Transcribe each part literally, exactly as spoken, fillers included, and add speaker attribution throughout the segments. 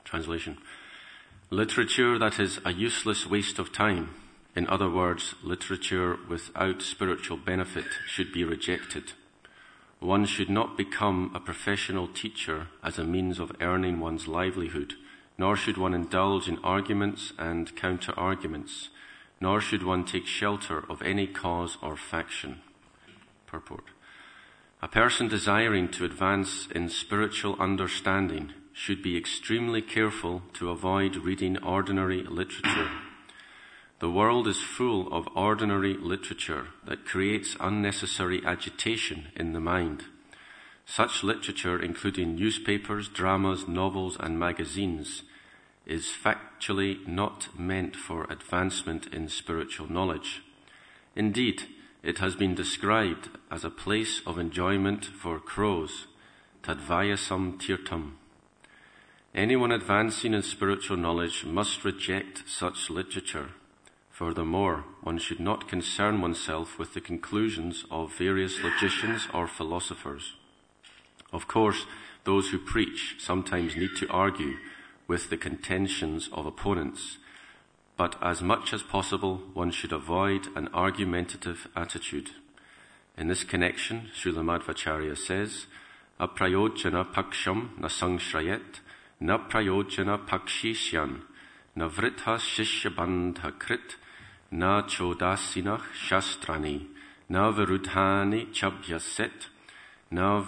Speaker 1: Translation. Literature that is a useless waste of time, in other words, literature without spiritual benefit, should be rejected. One should not become a professional teacher as a means of earning one's livelihood, nor should one indulge in arguments and counter-arguments, nor should one take shelter of any cause or faction. Purport. A person desiring to advance in spiritual understanding should be extremely careful to avoid reading ordinary literature. The world is full of ordinary literature that creates unnecessary agitation in the mind. Such literature, including newspapers, dramas, novels, and magazines, is factually not meant for advancement in spiritual knowledge. Indeed, it has been described as a place of enjoyment for crows, tadvayasam tirtam. Anyone advancing in spiritual knowledge must reject such literature. Furthermore, one should not concern oneself with the conclusions of various logicians or philosophers. Of course, those who preach sometimes need to argue with the contentions of opponents, but as much as possible, one should avoid an argumentative attitude. In this connection, Srila Madhvacharya says, Aprayojana paksham na sangshrayet, na prayojana pakshisyan, na vritha shishyabandha krit, na chodasinah shastrani, na virudhani chabhyaset, na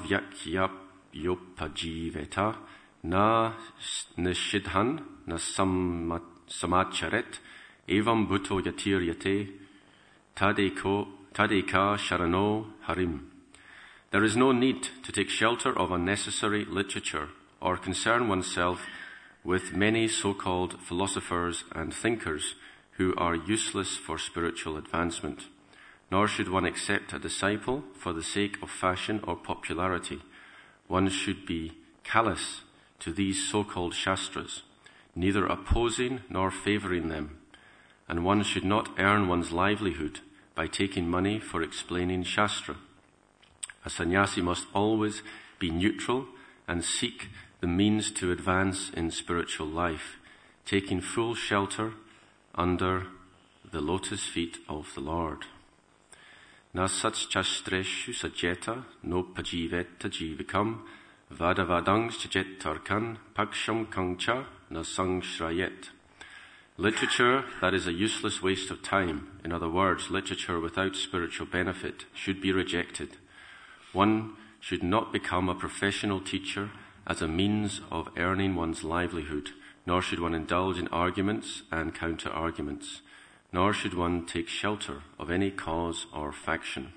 Speaker 1: vyakyapyopajiveta, na nishidhan, na samacharet, evam bhutto yatiryate, tadeko, tadeka sharano harim. There is no need to take shelter of unnecessary literature or concern oneself with many so-called philosophers and thinkers who are useless for spiritual advancement. Nor should one accept a disciple for the sake of fashion or popularity. One should be callous to these so-called shastras, neither opposing nor favoring them, and one should not earn one's livelihood by taking money for explaining shastra. A sannyasi must always be neutral and seek the means to advance in spiritual life, taking full shelter under the lotus feet of the Lord. Na satchastreshu sajeta no pajiveta jivikam vadavadangs chajetarkan paksham kangcha na sangshrayet. Literature that is a useless waste of time, in other words, literature without spiritual benefit, should be rejected. One should not become a professional teacher as a means of earning one's livelihood, nor should one indulge in arguments and counter-arguments, nor should one take shelter of any cause or faction.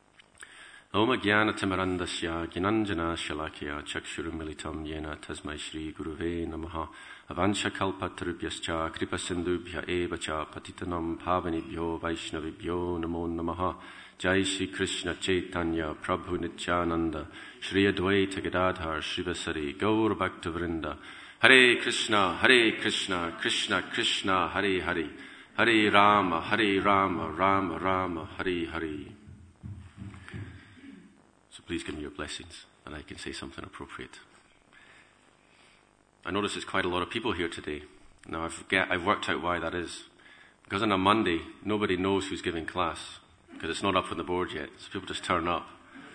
Speaker 1: Om Jnana Timarandasya Gnanjana Shalakya Chakshurum Militam Yena Tasmai Shri Guruve Namaha Avansha Kalpatarubhyascha Kripa Sindhubhya Eva Cha Patitanam Pavanibhyo Vaishnavibhyo Namo Namaha. Jai Shri Krishna Chaitanya Prabhu Nityananda Shri Advaita Gadadhar Shivasari Gaur Bhakta Vrinda. Hare Krishna, Hare Krishna, Krishna Krishna, Hare Hare, Hare Rama, Hare Rama, Rama Rama, Hare Hare. So please give me your blessings, and I can say something appropriate. I notice there's quite a lot of people here today. Now I've, get, I've worked out why that is. Because on a Monday, nobody knows who's giving class, because it's not up on the board yet, so people just turn up.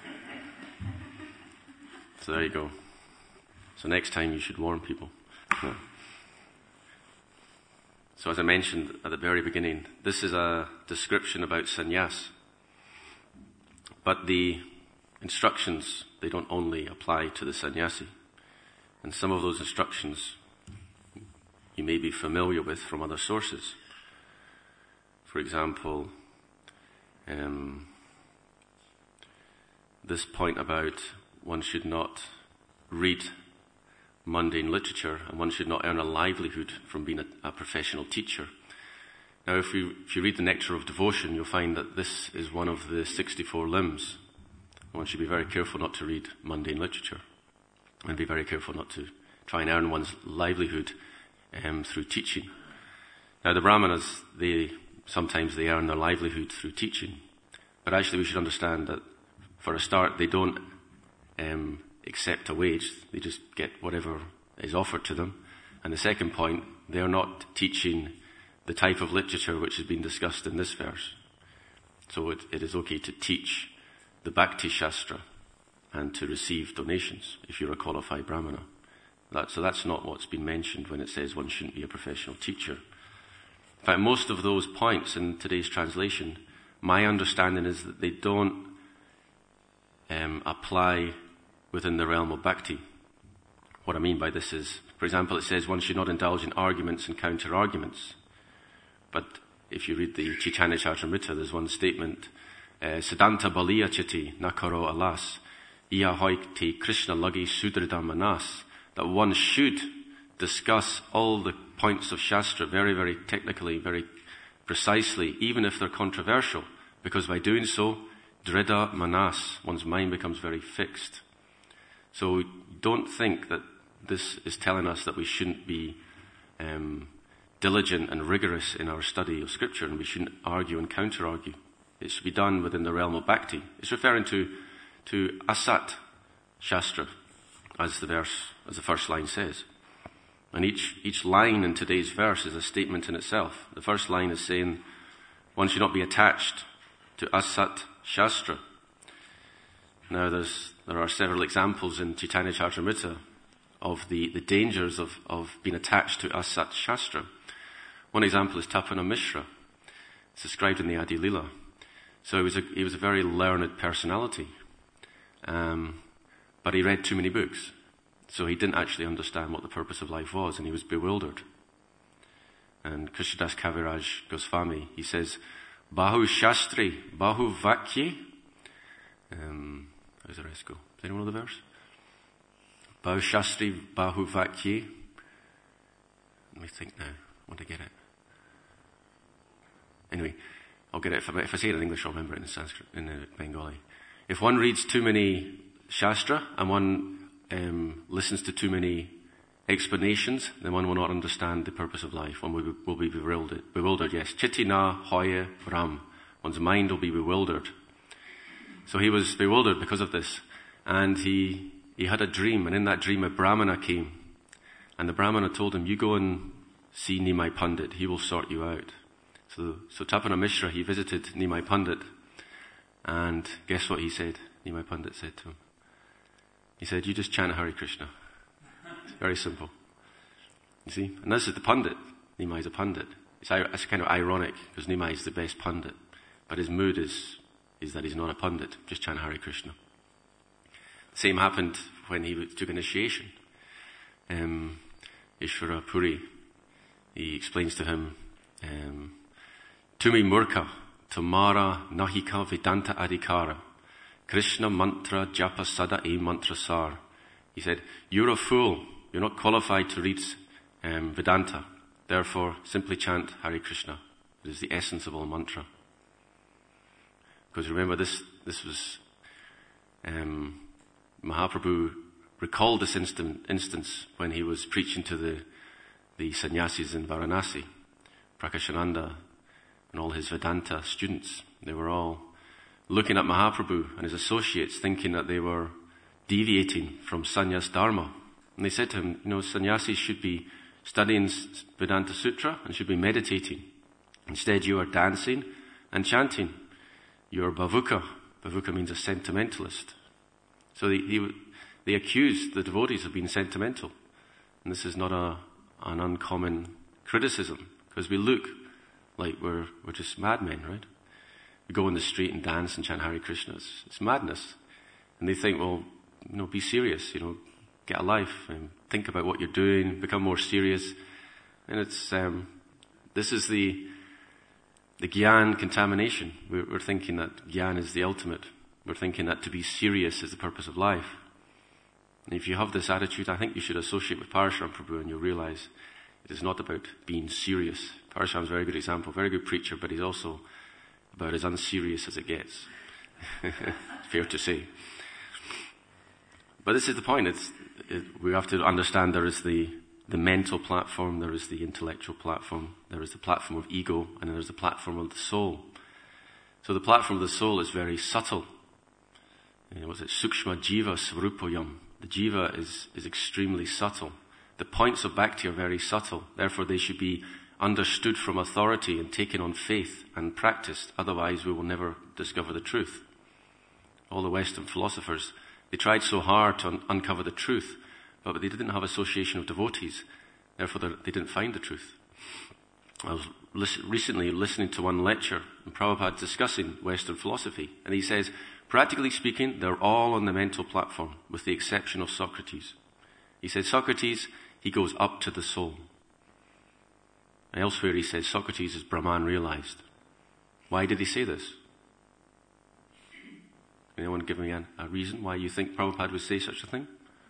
Speaker 1: So there you go. So next time you should warn people. Yeah. So as I mentioned at the very beginning, this is a description about sannyas. But the instructions, they don't only apply to the sannyasi. And some of those instructions you may be familiar with from other sources. For example, um, this point about one should not read mundane literature, and one should not earn a livelihood from being a, a professional teacher. Now, if you, if you read the Nectar of Devotion, you'll find that this is one of the sixty-four limbs. One should be very careful not to read mundane literature, and be very careful not to try and earn one's livelihood um, through teaching. Now, the Brahmanas, they sometimes they earn their livelihood through teaching, but actually we should understand that for a start, they don't um, accept a wage. They just get whatever is offered to them, And the second point, they are not teaching the type of literature which has been discussed in this verse. So it, it is okay to teach the Bhakti Shastra and to receive donations if you're a qualified Brahmana. That, so that's not what's been mentioned when it says one shouldn't be a professional teacher. In fact, most of those points in today's translation, my understanding is that they don't um, apply within the realm of bhakti. What I mean by this is, for example, it says one should not indulge in arguments and counter-arguments. But if you read the Chaitanya Charitamrita, there's one statement, Siddhanta baliya chiti nakaro alas, iya hoikti Krishna lagi sudrida manas, that one should discuss all the points of Shastra very, very technically, very precisely, even if they're controversial, because by doing so, drida manas, one's mind becomes very fixed. So don't think that this is telling us that we shouldn't be um, diligent and rigorous in our study of Scripture, and we shouldn't argue and counter-argue. It should be done within the realm of bhakti. It's referring to, to asat Shastra, as the verse, as the first line says. And each, each line in today's verse is a statement in itself. The first line is saying one should not be attached to asat Shastra. Now there's, there are several examples in Chaitanya Charitamrita of the, the dangers of, of being attached to asat Shastra. One example is Tapana Mishra. It's described in the Adi Lila. So he was a, he was a very learned personality. Um, but he read too many books. So he didn't actually understand what the purpose of life was, and he was bewildered. And Krishnadas Kaviraj Goswami, he says, Bahu Shastri, Bahu Vakye. Um, how does the rest go? Does anyone know the verse? Bahu Shastri, Bahu Vakye. Let me think now. I want to get it. Anyway, I'll get it. If I, if I say it in English, I'll remember it in Sanskrit, in the Bengali. If one reads too many Shastra and one um, listens to too many explanations, then one will not understand the purpose of life. One will be, will be bewildered. Bewildered, yes. Chitti na hoya brahm. One's mind will be bewildered. So he was bewildered because of this. And he, he had a dream, and in that dream a Brahmana came. And the Brahmana told him, you go and see Nimai Pandit. He will sort you out. So, so Tapana Mishra, he visited Nimai Pandit. And guess what he said? Nimai Pandit said to him. He said, you just chant Hare Krishna. It's very simple. You see? And this is the Pandit. Nimai is a Pandit. It's, it's kind of ironic, because Nimai is the best Pandit. But his mood is, is that he's not a Pandit. Just chant Hare Krishna. The same happened when he took initiation. Um, Ishvara Puri, he explains to him, um, Tumi Murka, Tamara Nahika Vedanta Adhikara, Krishna Mantra Japa Sada E Mantra Sar. He said, you're a fool. You're not qualified to read um, Vedanta. Therefore, simply chant Hare Krishna. It is the essence of all mantra. Because remember, this this was um, Mahaprabhu recalled this instant, instance when he was preaching to the the sannyasis in Varanasi, Prakashananda and all his Vedanta students. They were all looking at Mahaprabhu and his associates, thinking that they were deviating from sannyas dharma. And they said to him, you know, sannyasis should be studying Vedanta Sutra and should be meditating. Instead, you are dancing and chanting. You are bhavuka. Bhavuka means a sentimentalist. So they, he, they accused the devotees of being sentimental. And this is not a, an uncommon criticism, because we look like we're, we're just madmen, right? We go in the street and dance and chant Hare Krishna. It's, it's madness. And they think, well, you know, be serious, you know, get a life and think about what you're doing, become more serious. And it's, um, this is the, the Gyan contamination. We're, we're thinking that Gyan is the ultimate. We're thinking that to be serious is the purpose of life. And if you have this attitude, I think you should associate with Parashuram Prabhu, and you'll realize it is not about being serious. Parashuram's a very good example, very good preacher, but he's also about as unserious as it gets. Fair to say. But this is the point. It's, it, we have to understand there is the, the mental platform, there is the intellectual platform, there is the platform of ego, and there is the platform of the soul. So the platform of the soul is very subtle. You know, what's it? Sukshma jiva svarupayam. The jiva is, is extremely subtle. The points of bhakti are very subtle. Therefore, they should be understood from authority and taken on faith and practiced. Otherwise, we will never discover the truth. All the Western philosophers, they tried so hard to un- uncover the truth, but they didn't have association of devotees. Therefore, they didn't find the truth. I was listen, recently listening to one lecture, and Prabhupada discussing Western philosophy, and he says, practically speaking, they're all on the mental platform, with the exception of Socrates. He says, Socrates, he goes up to the soul. And elsewhere he says, Socrates is Brahman realized. Why did he say this? Anyone give me a, a reason why you think Prabhupada would say such a thing?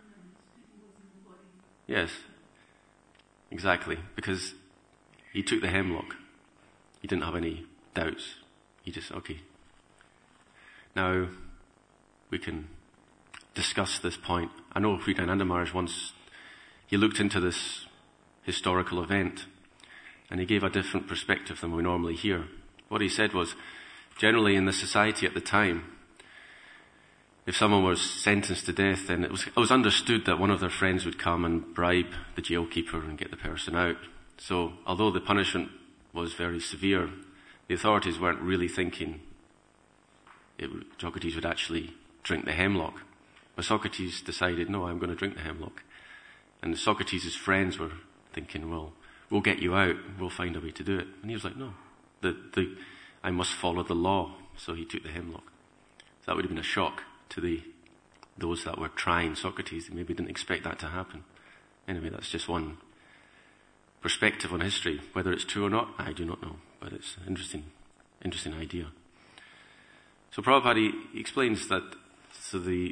Speaker 1: Yes, exactly, because he took the hemlock. He didn't have any doubts. He just, okay. Now, we can discuss this point. I know Hridayananda Maharaj once, he looked into this historical event, and he gave a different perspective than we normally hear. What he said was, generally in the society at the time, if someone was sentenced to death, then it was, it was understood that one of their friends would come and bribe the jailkeeper and get the person out. So, although the punishment was very severe, the authorities weren't really thinking it would, Socrates would actually drink the hemlock. But Socrates decided, no, I'm going to drink the hemlock. And Socrates' friends were thinking, well, we'll get you out, we'll find a way to do it. And he was like, no, the, the, I must follow the law. So he took the hemlock. So that would have been a shock to the those that were trying Socrates. They maybe didn't expect that to happen. Anyway, that's just one perspective on history. Whether it's true or not, I do not know. But it's an interesting, interesting idea. So Prabhupada, he, he explains that, so the,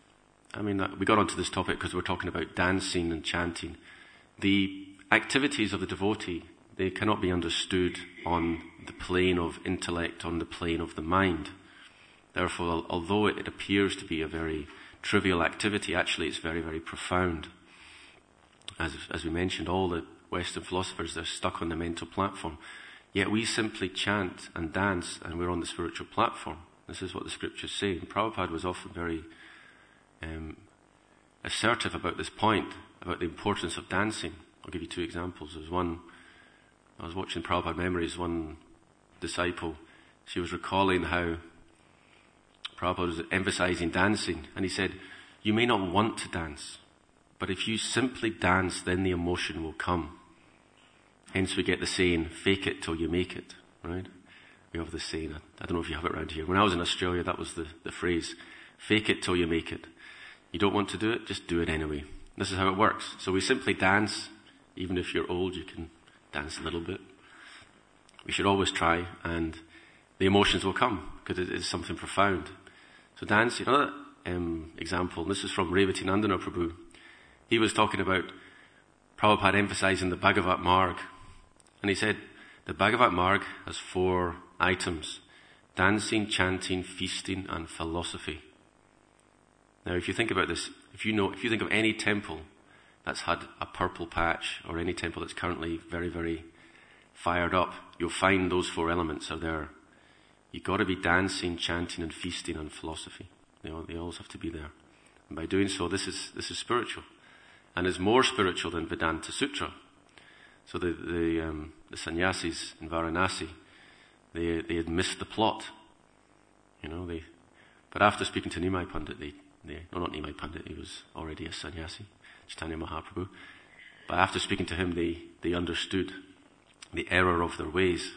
Speaker 1: I mean, we got onto this topic because we're talking about dancing and chanting. The activities of the devotee, they cannot be understood on the plane of intellect, on the plane of the mind. Therefore, although it appears to be a very trivial activity, actually it's very, very profound. As, as we mentioned, all the Western philosophers, they're stuck on the mental platform. Yet we simply chant and dance, and we're on the spiritual platform. This is what the scriptures say. And Prabhupada was often very um, assertive about this point, about the importance of dancing. I'll give you two examples. There's one, I was watching Prabhupada Memories, one disciple, she was recalling how Prabhupada was emphasizing dancing, and he said, you may not want to dance, but if you simply dance, then the emotion will come. Hence we get the saying, fake it till you make it, right? We have this saying, I don't know if you have it around here. When I was in Australia, that was the, the phrase, fake it till you make it. You don't want to do it, just do it anyway. This is how it works. So we simply dance. Even if you're old, you can dance a little bit. We should always try, and the emotions will come, because it is something profound. So dance, another um, example, this is from Revati Nandana Prabhu. He was talking about Prabhupada emphasizing the Bhagavat Marg. And he said, the Bhagavat Marg has four items: dancing, chanting, feasting, and philosophy. Now, if you think about this, if you know, if you think of any temple that's had a purple patch, or any temple that's currently very, very fired up, you'll find those four elements are there. You've got to be dancing, chanting, and feasting, and philosophy. They all, they always have to be there. And by doing so, this is this is spiritual, and is more spiritual than Vedanta Sutra. So the the, um, the sannyasis in Varanasi, they they had missed the plot. You know, they. But after speaking to Nimai Pandit, they they no not Nimai Pandit, he was already a sannyasi, Chaitanya Mahaprabhu. But after speaking to him, they they understood the error of their ways.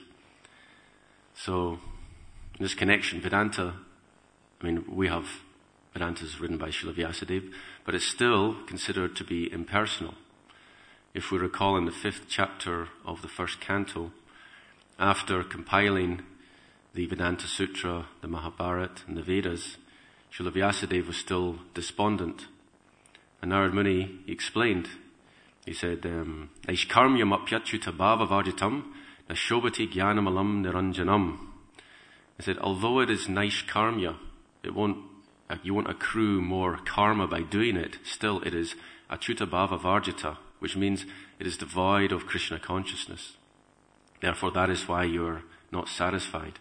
Speaker 1: So, in this connection, Vedanta, I mean, we have Vedantas written by Srila Vyasadeva, but it's still considered to be impersonal. If we recall in the fifth chapter of the first canto, after compiling the Vedanta Sutra, the Mahabharata, and the Vedas, Srila Vyasadeva was still despondent. And Narad Muni explained, he said, Naishkarmyam apyachuta bhava varjitam nashobhati jnanamalam niranjanam. He said, although it is naishkarmya, it won't, you won't accrue more karma by doing it, still it is achuta bhava varjita, which means it is devoid of Krishna consciousness. Therefore, that is why you are not satisfied.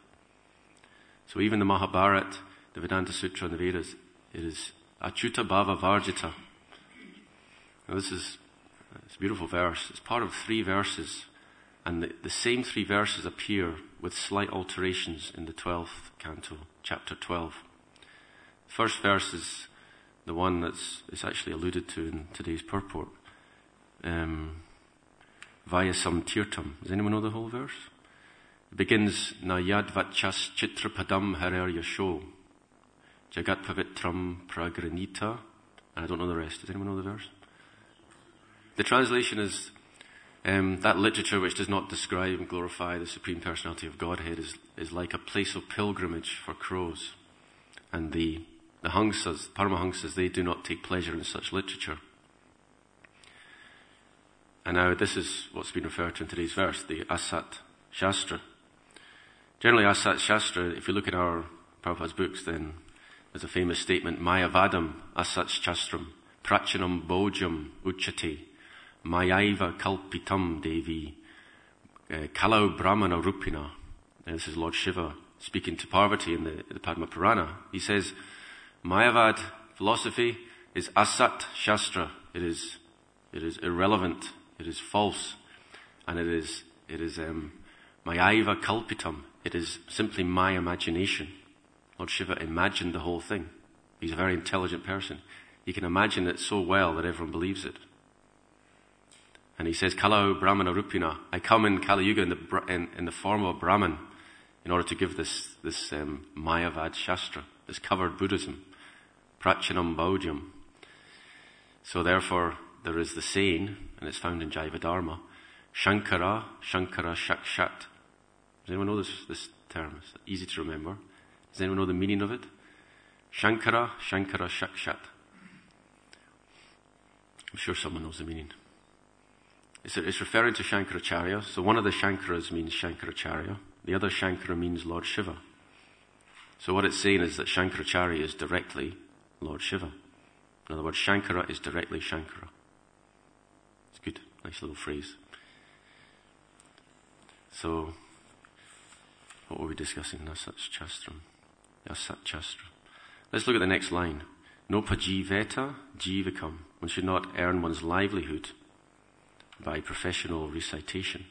Speaker 1: So even the Mahabharata, the Vedanta Sutra, and the Vedas, it is achuta bhava varjita. Now this is It's a beautiful verse. It's part of three verses, and the, the same three verses appear with slight alterations in the twelfth canto, chapter twelve. The first verse is the one that's is actually alluded to in today's purport. Um, Vayasam tirtam. Does anyone know the whole verse? It begins, Na yad vachas chitrapadam harer yasho, jagat pavitram pragranita. And I don't know the rest. Does anyone know the verse? The translation is, um, that literature which does not describe and glorify the Supreme Personality of Godhead is, is like a place of pilgrimage for crows. And the, the Hamsas, Paramahamsas, they do not take pleasure in such literature. And now this is what's been referred to in today's verse, the Asat Shastra. Generally, Asat Shastra, if you look at our Prabhupada's books, then there's a famous statement, Mayavadam Asat Shastram, Prachanam Bojam Uchate, Mayaiva Kalpitam Devi, uh, Kalau Brahmana Rupina. And this is Lord Shiva speaking to Parvati in the, the Padma Purana. He says, Mayavad philosophy is Asat Shastra. It is, it is irrelevant. It is false. And it is, it is, um, Mayaiva Kalpitam. It is simply my imagination. Lord Shiva imagined the whole thing. He's a very intelligent person. He can imagine it so well that everyone believes it. And he says, Kalau Brahmana Rupina. I come in Kali Yuga in the, in, in the form of a Brahman in order to give this, this um, Mayavad Shastra, this covered Buddhism. Prachanam Baudyam. So therefore, there is the saying, and it's found in Jaiva Dharma, Shankara, Shankara Shakshat. Does anyone know this, this term? It's easy to remember. Does anyone know the meaning of it? Shankara, Shankara Shakshat. I'm sure someone knows the meaning. It's, it's referring to Shankaracharya. So one of the Shankaras means Shankaracharya. The other Shankara means Lord Shiva. So what it's saying is that Shankaracharya is directly Lord Shiva. In other words, Shankara is directly Shankara. It's good. Nice little phrase. So, what were we discussing? Asat Shastram. Asat Shastra. Let's look at the next line. No pajiveta jivikam. One should not earn one's livelihood by professional recitation.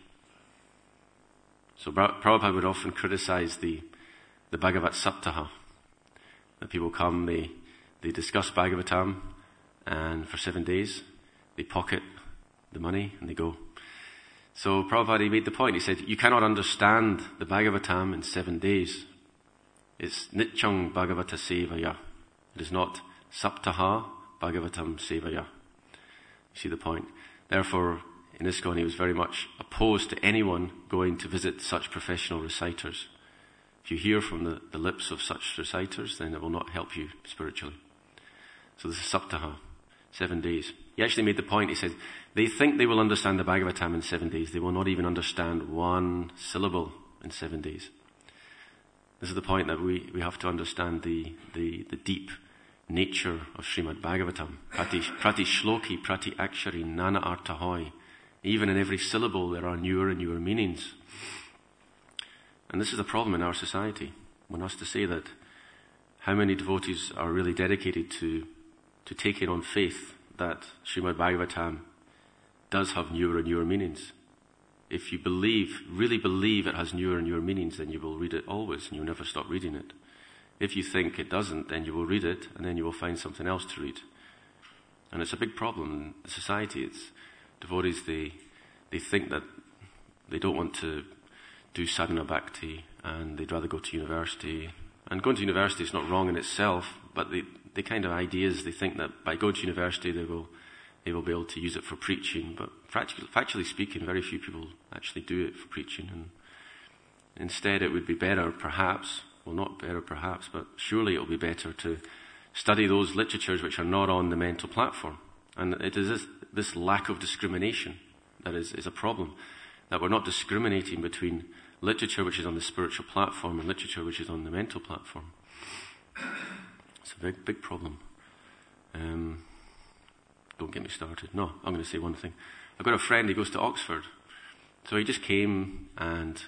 Speaker 1: So Prabhupada would often criticize the, the Bhagavat Saptaha. That people come, they, they discuss Bhagavatam, and for seven days, they pocket the money and they go. So Prabhupada, he made the point. He said, you cannot understand the Bhagavatam in seven days. It's Nitchang Bhagavata Sevaya. It is not Saptaha Bhagavatam Sevaya. You see the point? Therefore, in ISKCON, he was very much opposed to anyone going to visit such professional reciters. If you hear from the, the lips of such reciters, then it will not help you spiritually. So this is Saptaha, seven days. He actually made the point, he said, they think they will understand the Bhagavatam in seven days. They will not even understand one syllable in seven days. This is the point that we, we have to understand the, the, the deep nature of Srimad Bhagavatam. Prati, prati shloki, prati akshari, nana artahoy. Even in every syllable there are newer and newer meanings. And this is a problem in our society. One has to say that how many devotees are really dedicated to, to taking on faith that Srimad Bhagavatam does have newer and newer meanings. If you believe, really believe it has newer and newer meanings, then you will read it always and you'll never stop reading it. If you think it doesn't, then you will read it and then you will find something else to read. And it's a big problem in society. It's devotees, they, they think that they don't want to do sadhana bhakti and they'd rather go to university. And going to university is not wrong in itself, but the, the kind of ideas, they think that by going to university they will they will be able to use it for preaching. But factually, factually speaking, very few people actually do it for preaching. And instead it would be better, perhaps, well not better perhaps, but surely it will be better to study those literatures which are not on the mental platform. And it is this, this lack of discrimination that is, is a problem. That we're not discriminating between literature which is on the spiritual platform and literature which is on the mental platform. It's a big, big problem. Um, don't get me started. No, I'm going to say one thing. I've got a friend, he goes to Oxford. So he just came and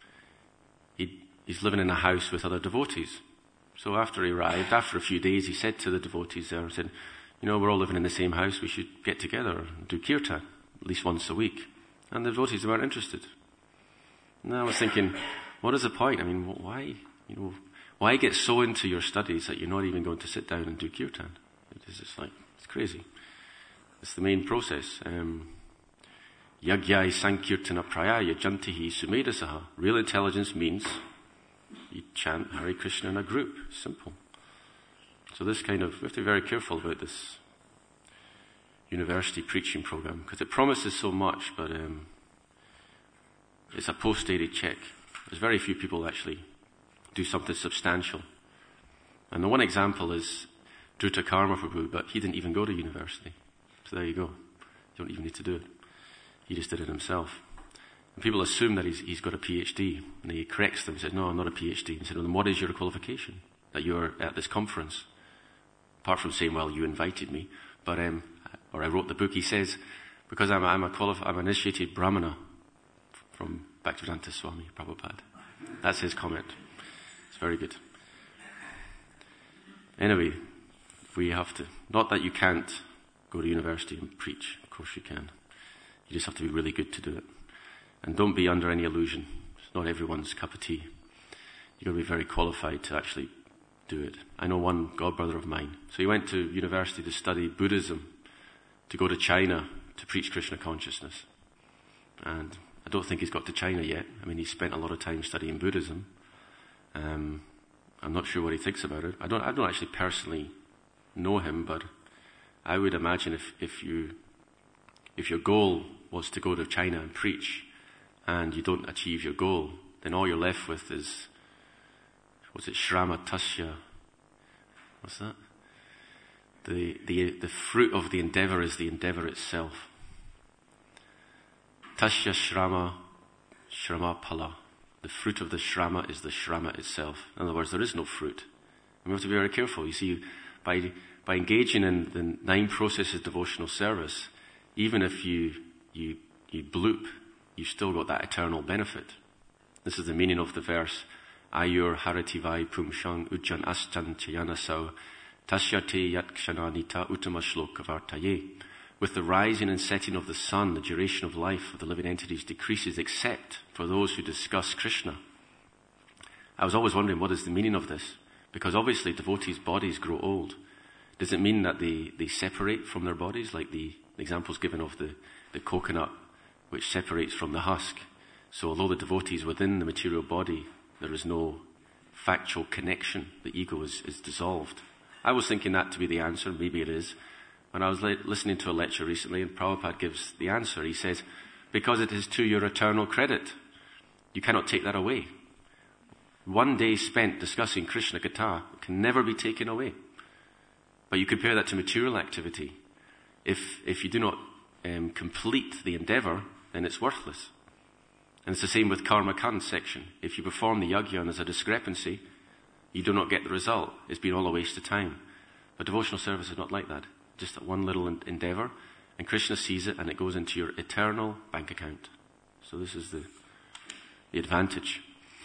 Speaker 1: he, he's living in a house with other devotees. So after he arrived, after a few days, he said to the devotees there, he said, you know, we're all living in the same house, we should get together and do kirtan. at least once a week. And the devotees weren't interested. And I was thinking, what is the point? I mean, why, you know, why get so into your studies that you're not even going to sit down and do kirtan? It's just like, it's crazy. It's the main process. Um, Yagyai Sankirtana Prayaya Jantihi Sumedasaha. Real intelligence means you chant Hare Krishna in a group. Simple. So this kind of, we have to be very careful about this university preaching program, because it promises so much, but um, it's a post-dated check. There's very few people actually do something substantial. And the one example is Druta Karma Prabhu, but he didn't even go to university. So there you go. You don't even need to do it. He just did it himself. And people assume that he's, he's got a PhD, and he corrects them and says, no, I'm not a PhD. He said, well, then what is your qualification that you're at this conference? Apart from saying, well, you invited me, but um, or I wrote the book. He says, because I'm a, I'm a qualif- I'm an initiated Brahmana from Bhaktivedanta Swami Prabhupada. That's his comment. It's very good. Anyway, we have to, not that you can't go to university and preach. Of course you can. You just have to be really good to do it. And don't be under any illusion. It's not everyone's cup of tea. You've got to be very qualified to actually do it. I know one godbrother of mine. So he went to university to study Buddhism, to go to China to preach Krishna consciousness. And I don't think he's got to China yet. I mean, he spent a lot of time studying Buddhism. Um, I'm not sure what he thinks about it. I don't, I don't actually personally know him, but I would imagine if, if you, if your goal was to go to China and preach, and you don't achieve your goal, then all you're left with is, what's it, Shrama Tasya? What's that? The, the, the fruit of the endeavor is the endeavor itself. Tasya Shrama, Shrama Pala. The fruit of the Shrama is the Shrama itself. In other words, there is no fruit. And we have to be very careful. You see, by, by engaging in the nine processes of devotional service, even if you, you, you bloop, you've still got that eternal benefit. This is the meaning of the verse, Ayur Harativai Pumshang Ujjan Astan Chayanasau Tasyate Yakshananita Uttama Shloka Vartaye. With the rising and setting of the sun, the duration of life of the living entities decreases except for those who discuss Krishna. I was always wondering, what is the meaning of this? Because obviously devotees' bodies grow old. Does it mean that they, they separate from their bodies, like the examples given of the, the coconut, which separates from the husk? So although the devotee is within the material body, there is no factual connection. The ego is, is dissolved. I was thinking that to be the answer. Maybe it is. When I was le- listening to a lecture recently, and Prabhupada gives the answer, he says, because it is to your eternal credit. You cannot take that away. One day spent discussing Krishna Katha can never be taken away. But you compare that to material activity. If, if you do not um, complete the endeavor, then it's worthless. And it's the same with Karma Kand section. If you perform the yajna and there's a discrepancy, you do not get the result. It's been all a waste of time. But devotional service is not like that. Just that one little endeavor, and Krishna sees it, and it goes into your eternal bank account. So this is the, the advantage.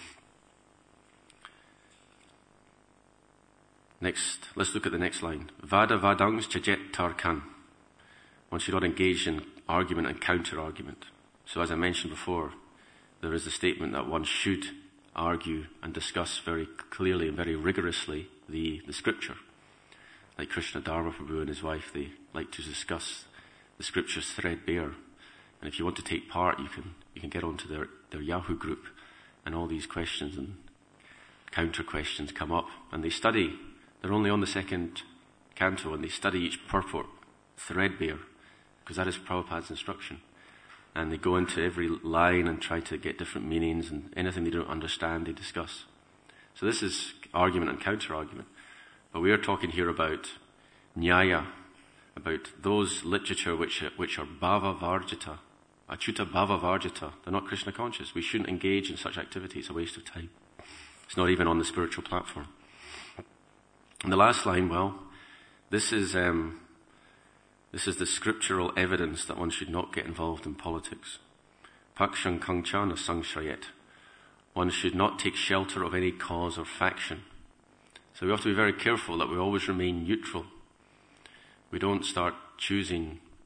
Speaker 1: Next, let's look at the next line. Vada vadangs chajet tarkan. One should not engage in argument and counter-argument. So as I mentioned before, there is a statement that one should argue and discuss very clearly and very rigorously the, the scripture. Like Krishna Dharma Prabhu and his wife, they like to discuss the scriptures threadbare. And if you want to take part, you can you can get onto their, their Yahoo group, and all these questions and counter questions come up. And they study, they're only on the second canto, and they study each purport threadbare, because that is Prabhupada's instruction. And they go into every line and try to get different meanings, and anything they don't understand, they discuss. So this is argument and counter-argument. But we are talking here about Nyaya, about those literature which, which are Bhava Varjita, Achuta Bhava Varjita. They're not Krishna conscious. We shouldn't engage in such activity. It's a waste of time. It's not even on the spiritual platform. And the last line, well, this is, um, this is the scriptural evidence that one should not get involved in politics. Pakshang Kangchana Sangshayet. One should not take shelter of any cause or faction. So we have to be very careful that we always remain neutral. We don't start choosing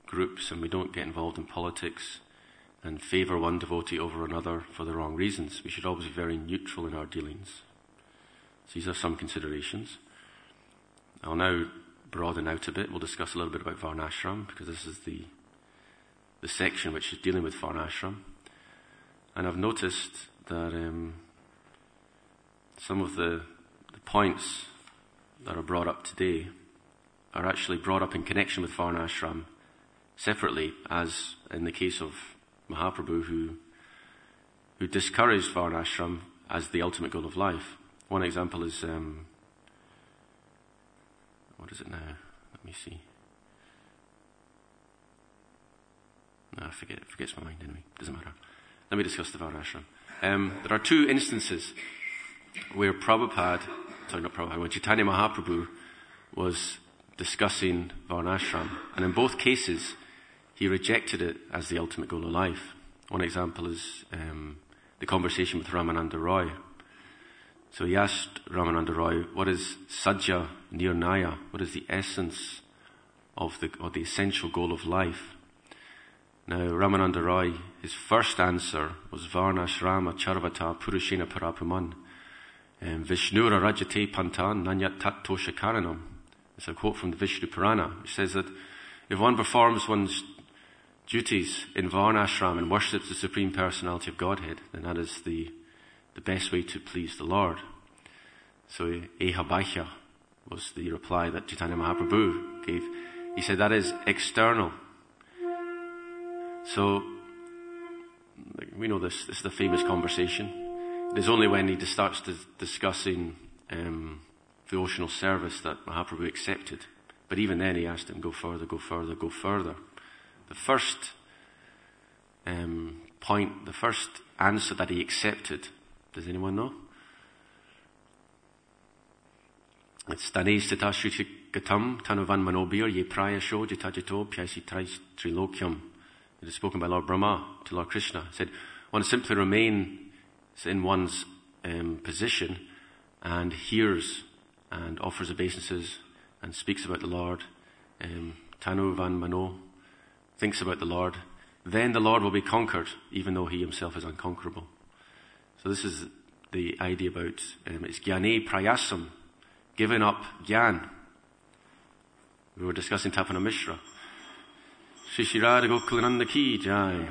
Speaker 1: groups, and we don't get involved in politics and favour one devotee over another for the wrong reasons. We should always be very neutral in our dealings. So these are some considerations. I'll now broaden out a bit. We'll discuss a little bit about Varnashram, because this is the the section which is dealing with Varnashram. And I've noticed that um, some of the, the points that are brought up today are actually brought up in connection with Varnashram separately, as in the case of Mahaprabhu, who who discouraged Varnashram as the ultimate goal of life. One example is, um, what is it now? Let me see. No, I forget. It forgets my mind anyway. Doesn't matter. Let me discuss the Varnashram. Um, there are two instances where Prabhupada, sorry not Prabhupada, when Chaitanya Mahaprabhu was discussing Varnashram, and in both cases he rejected it as the ultimate goal of life. One example is um, the conversation with Ramananda Roy. So he asked Ramananda Roy, what is Sajja Nirnaya? What is the essence of the, or the essential goal of life? Now, Ramananda Roy, his first answer was Varnashrama Charvata Purushena Parapuman, um, Vishnura Rajate Pantan Nanyat Tat Tosha Karanam. It's a quote from the Vishnu Purana, which says that if one performs one's duties in Varnashram and worships the Supreme Personality of Godhead, then that is the the best way to please the Lord. So, Eha Bhaihya was the reply that Chaitanya Mahaprabhu gave. He said that is external. So, we know this, this is the famous conversation. It is only when he starts to discussing um, devotional service that Mahaprabhu accepted. But even then he asked him, go further, go further, go further. The first um, point, the first answer that he accepted, does anyone know? It's Tane Stita Shruti Gatam Tanuvan Manobir Ye Prayasho Jitajito Pyasi Trilokyam. It is spoken by Lord Brahma to Lord Krishna. He said, one simply remains in one's um, position and hears and offers obeisances and speaks about the Lord. Um, Tanu Van Mano, thinks about the Lord. Then the Lord will be conquered, even though he himself is unconquerable. So this is the idea about, um, it's Jnane Prayasam, giving up Jnana. We were discussing Tapana Mishra. Shri Shri Radha Gokulananda Ki Jai.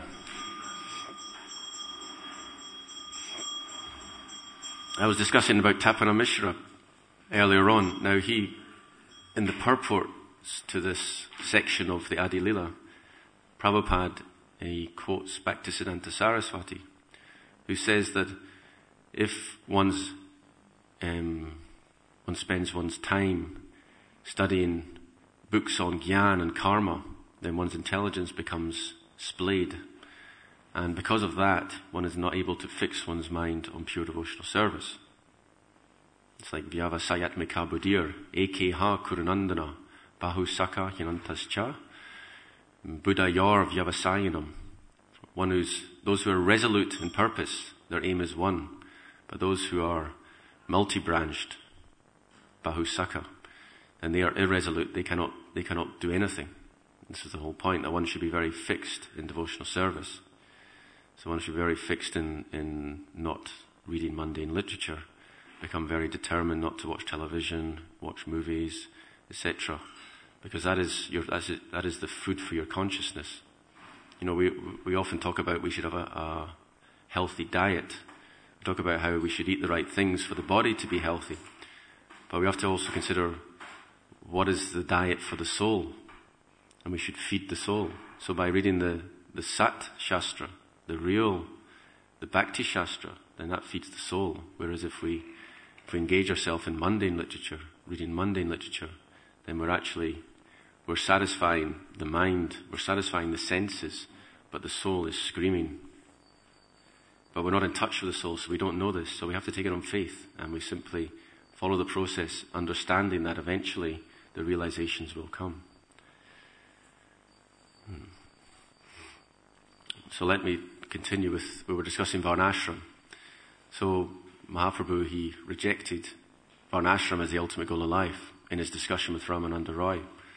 Speaker 1: I was discussing about Tapana Mishra earlier on. Now he, in the purports to this section of the Adi Lila, Prabhupada, he quotes Bhaktisiddhanta Saraswati, who says that if one's, um, one spends one's time studying books on Gyan and Karma, then one's intelligence becomes splayed. And because of that, one is not able to fix one's mind on pure devotional service. It's like Vyavasayatmika Buddhir, Ekeha Kurunandana, Bahusaka Hinantascha, Buddha Yor Vyavasayanam. One who's, those who are resolute in purpose, their aim is one. But those who are multi-branched, Bahusaka, and they are irresolute, they cannot, they cannot do anything. This is the whole point, that one should be very fixed in devotional service. So one should be very fixed in, in not reading mundane literature, become very determined not to watch television, watch movies, et cetera. Because that is your, that is, that is the food for your consciousness. You know, we, we often talk about we should have a, a healthy diet. We talk about how we should eat the right things for the body to be healthy. But we have to also consider what is the diet for the soul. And we should feed the soul. So by reading the, the Sat Shastra, the real, the Bhakti Shastra, then that feeds the soul. Whereas if we, if we engage ourselves in mundane literature, reading mundane literature, then we're actually, we're satisfying the mind, we're satisfying the senses, but the soul is screaming. But we're not in touch with the soul, so we don't know this. So we have to take it on faith, and we simply follow the process, understanding that eventually the realizations will come. Hmm. So let me continue with, we were discussing Varnashram. So Mahaprabhu, he rejected Varnashram as the ultimate goal of life in his discussion with Ramananda Roy.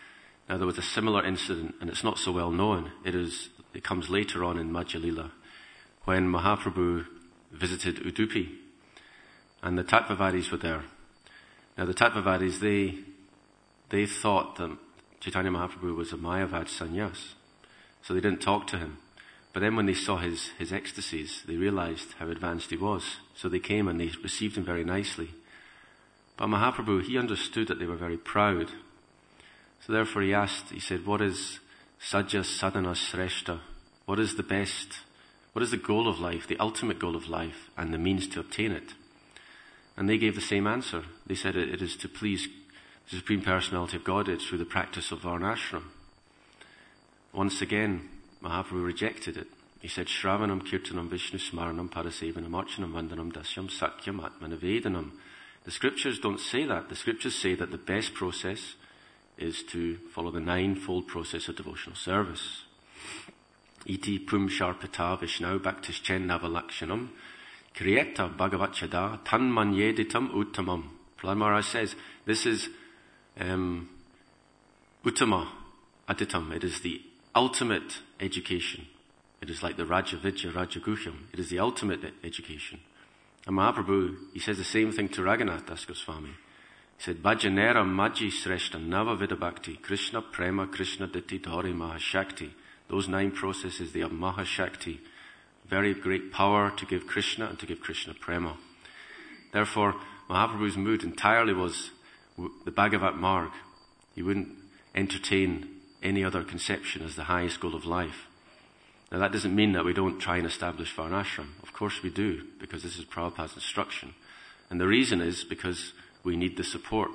Speaker 1: Now there was a similar incident, and it's not so well known. It is, it comes later on in Madhya Lila, when Mahaprabhu visited Udupi, and the Tattvavadis were there. Now the Tattvavadis, they, they thought that Chaitanya Mahaprabhu was a Mayavad sannyas, so they didn't talk to him. But then when they saw his, his ecstasies, they realized how advanced he was. So they came and they received him very nicely. But Mahaprabhu, he understood that they were very proud. So therefore he asked, he said, what is Sajja Sadhana Sreshta? What is the best, what is the goal of life, the ultimate goal of life, and the means to obtain it? And they gave the same answer. They said it, it is to please the Supreme Personality of Godhead through the practice of Varnashram. Once again, Mahaprabhu rejected it. He said, Shravanam Kirtanam Vishnu Smaranam Parasevanam Archanam Vandanam Dasyam Sakyam Atmanavedanam. The scriptures don't say that. The scriptures say that the best process is to follow the ninefold process of devotional service. Iti pum sharpata vishnau bhaktischen navalakshanam kriyeta bhagavachada tan manyeditam uttamam. Prahlad Maharaj says, this is um, uttama aditam. It is the ultimate education. It is like the Raja Vidya, Raja Guhyam. It is the ultimate education. And Mahaprabhu, he says the same thing to Raghunath Das Goswami. He said, Bhajanera Majji Sreshta Nava Vidabhakti Krishna Prema Krishna Ditti Dhari Mahashakti. Those nine processes, they have Mahashakti. Very great power to give Krishna and to give Krishna Prema. Therefore, Mahaprabhu's mood entirely was the Bhagavat Marg. He wouldn't entertain any other conception as the highest goal of life. Now that doesn't mean that we don't try and establish Varnashram. Of course we do, because this is Prabhupada's instruction. And the reason is because we need the support.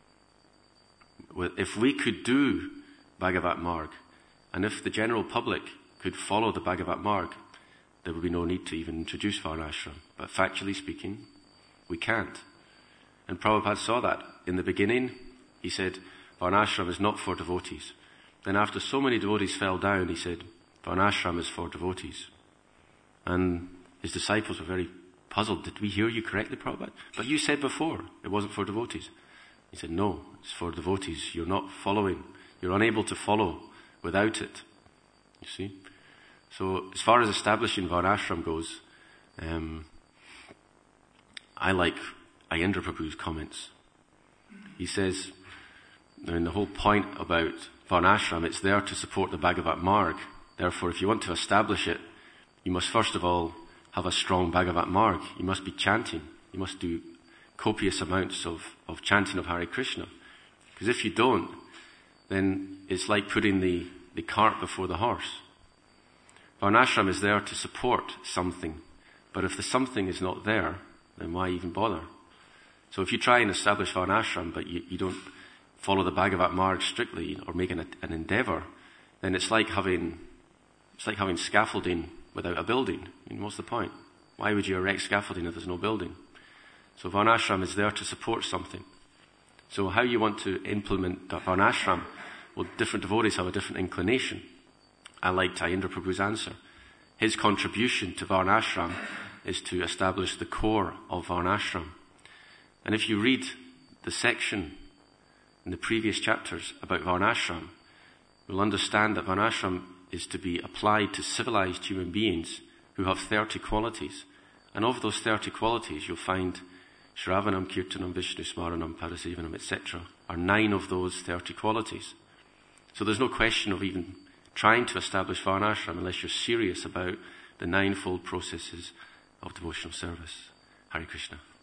Speaker 1: If we could do Bhagavat Marg, and if the general public could follow the Bhagavat Marg, there would be no need to even introduce Varnashram. But factually speaking, we can't. And Prabhupada saw that. In the beginning, he said, Varnashram is not for devotees. Then after so many devotees fell down, he said, Varnashram is for devotees. And his disciples were very puzzled. Did we hear you correctly, Prabhupada? But you said before it wasn't for devotees. He said, no, it's for devotees. You're not following. You're unable to follow without it. You see? So as far as establishing Varnashram goes, um, I like Ayendra Prabhu's comments. He says, I mean, the whole point about Varnashram, it's there to support the Bhagavat Marg. Therefore, if you want to establish it, you must first of all have a strong Bhagavat Marg. You must be chanting. You must do copious amounts of, of chanting of Hare Krishna. Because if you don't, then it's like putting the, the cart before the horse. Varnashram is there to support something. But if the something is not there, then why even bother? So if you try and establish Varnashram, but you, you don't follow the Bhagavat Marg strictly, or make an, an endeavor, then it's like having, it's like having scaffolding without a building. I mean, what's the point? Why would you erect scaffolding if there's no building? So Varnashram is there to support something. So how you want to implement Varnashram, well, different devotees have a different inclination. I liked Ayendra Prabhu's answer. His contribution to Varnashram is to establish the core of Varnashram. And if you read the section in the previous chapters about Varnashram, you'll understand that Varnashram is to be applied to civilized human beings who have thirty qualities. And of those thirty qualities, you'll find Shravanam, Kirtanam, Vishnu, Smaranam, Parasevanam, et cetera are nine of those thirty qualities. So there's no question of even trying to establish Varnashram unless you're serious about the ninefold processes of devotional service. Hare Krishna.